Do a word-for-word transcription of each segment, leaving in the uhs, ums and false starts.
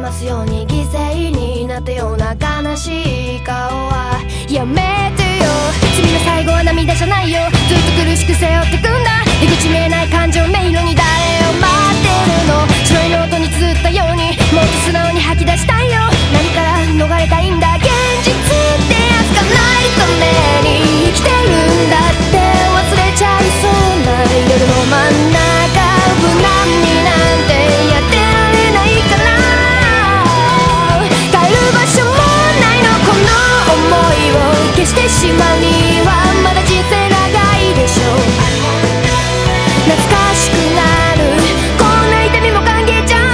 ますように犠牲になったような悲しい顔はやめてよ。罪の最後は涙じゃないよ。ずっと苦しく背負ってくんだ。出口見えない感情迷路に誰を待ってるの。白いノートに綴ったようにもっと素直に吐き出したいよ。何から逃れたいんだ。現実ってやつがないために生きてるんだって忘れちゃいそうな夜の真ん中無難になんてやってられないかな。帰る場所もないのこの想いを消してしまうにはまだ人生長いでしょう。懐かしくなるこんな痛みも歓迎じゃん。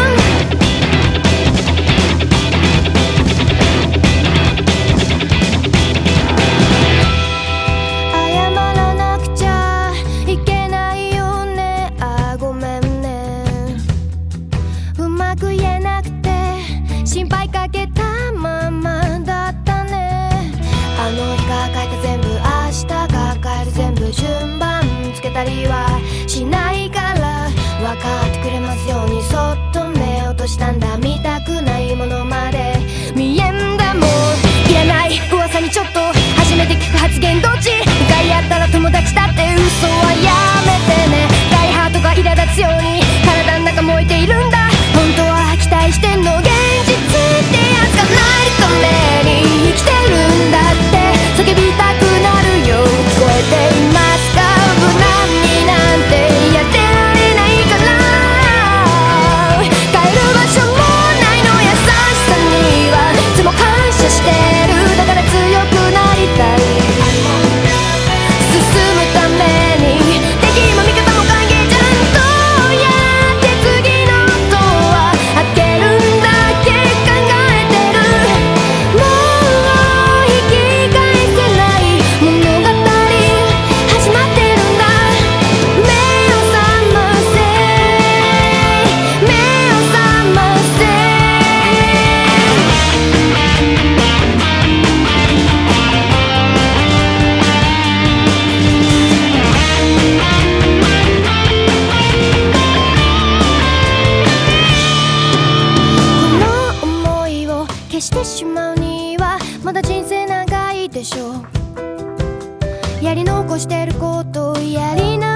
謝らなくちゃいけないよね。あ、ごめんね。うまく言えなくて心配かけたままだったね。あの日が書いた全部明日が変える全部順番つけたりはしないから分かってくれますようにそっと目落としたんだ。見たくないものまで見えんだもん。いらない噂にちょっと初めて聞く発言どっち向かい合ったら友達だって嘘はやめてね。大ハートが苛立つように体の中燃えているんだ。本当は期待してんの。現実ってやつがないために生きてるんだって叫びたくなるよ。聞こえていますか。無難になんてやってられないから帰る場所もないの。優しさにはいつも感謝してる。だから強くなりたい。進むために敵も味方も歓迎じゃん。どうやって次のドア開けるんだっけ考えてる。もう引き返せない物語始まってるんだ。目を覚ませ目を覚ませ。この想いを消してしまうにはまだ人生長いでしょう。やり残してることをやりな